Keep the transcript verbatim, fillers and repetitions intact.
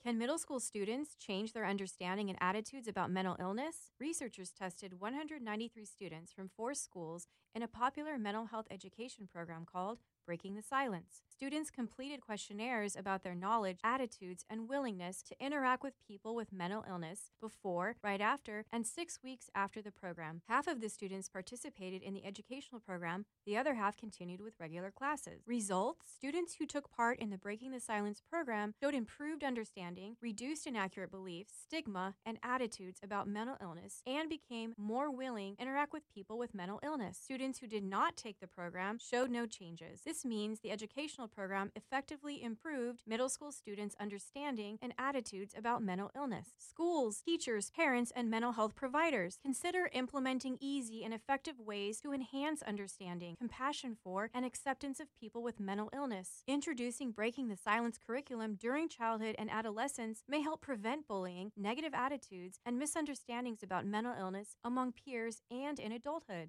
Can middle school students change their understanding and attitudes about mental illness? Researchers tested one hundred ninety-three students from four schools in a popular mental health education program called Breaking the Silence. Students completed questionnaires about their knowledge, attitudes, and willingness to interact with people with mental illness before, right after, and six weeks after the program. Half of the students participated in the educational program, the other half continued with regular classes. Results: students who took part in the Breaking the Silence program showed improved understanding, reduced inaccurate beliefs, stigma, and attitudes about mental illness, and became more willing to interact with people with mental illness. Students who did not take the program showed no changes. This means the educational program effectively improved middle school students' understanding and attitudes about mental illness. Schools, teachers, parents, and mental health providers consider implementing easy and effective ways to enhance understanding, compassion for, and acceptance of people with mental illness. Introducing Breaking the Silence curriculum during childhood and adolescence may help prevent bullying, negative attitudes, and misunderstandings about mental illness among peers and in adulthood.